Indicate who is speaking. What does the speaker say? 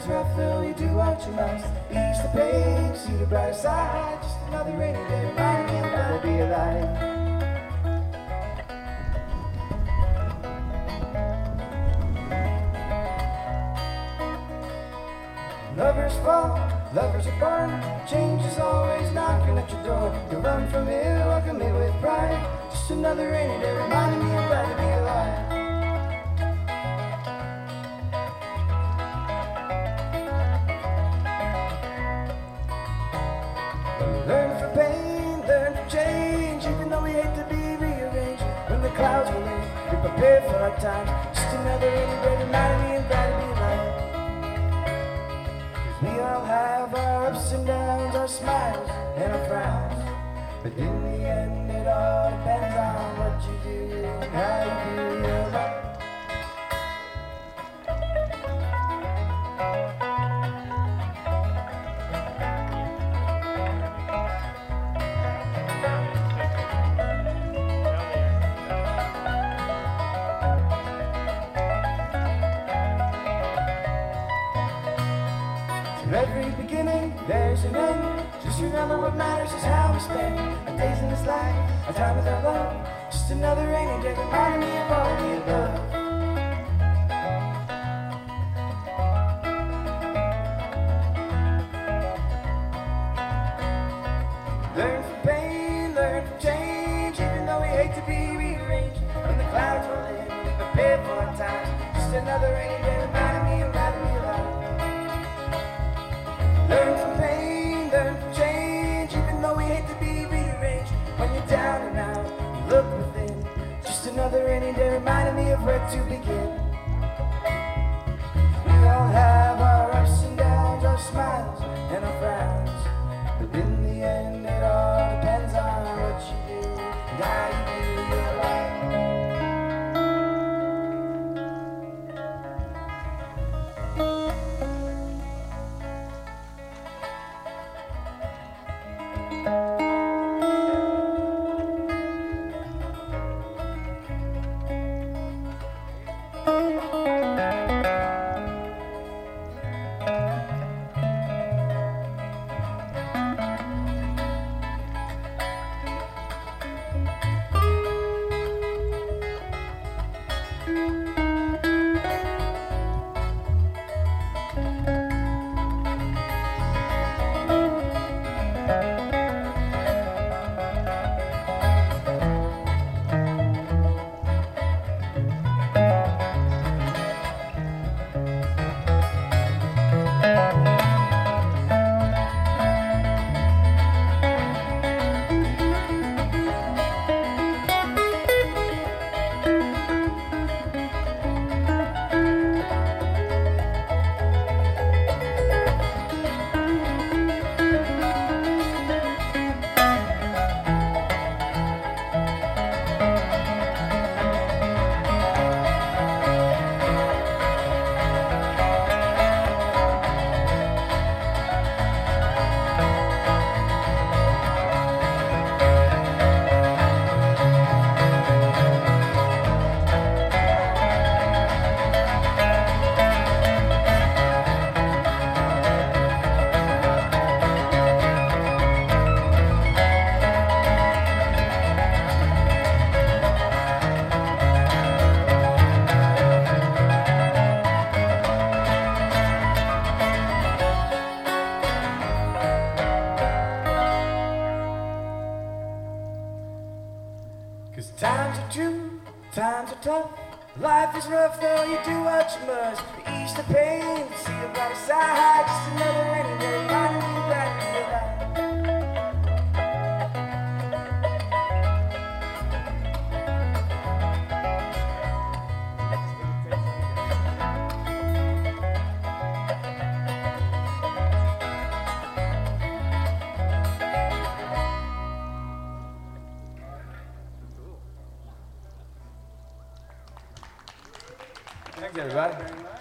Speaker 1: is rough, though you do what you must. Ease the pain, see the brighter side. Just another rainy day, reminding me that I'll be alive. Lovers fall, lovers are born. Change is always knocking at your door. You run from it, welcome me with pride. Just another rainy day, reminding me I'm glad to be alive. Learn from pain, learn from change. Even though we hate to be rearranged. When the clouds roll in, be prepared for our times. Just another rainy day, reminding me I'm glad to be alive. We all have our ups and downs, our smiles and our frowns. But in the end, it all depends on what you do and how you do your life. To every beginning, there's an end. Just remember what matters is how we spend our days in this life, our time with our love. Just another rainy day, reminding me of all the above. Learn from pain, learn from change. Even though we hate to be rearranged. When the clouds roll in, be prepared for our times. Just another rainy day, reminding me I'm glad to be alive. Learn from pain, learn from change. Even though we hate to be rearranged. When you're down and out, you look within. Just another rainy day, reminding me of where to begin. We all have our ups and downs, our smiles and our frowns. But in the end, it all depends on what you do and how you do your life. Cause times are true, times are tough. Life is rough, though you do what you must. You ease the pain, see the brighter side. Just another rainy day, reminding me that you're alive. Thanks, everybody.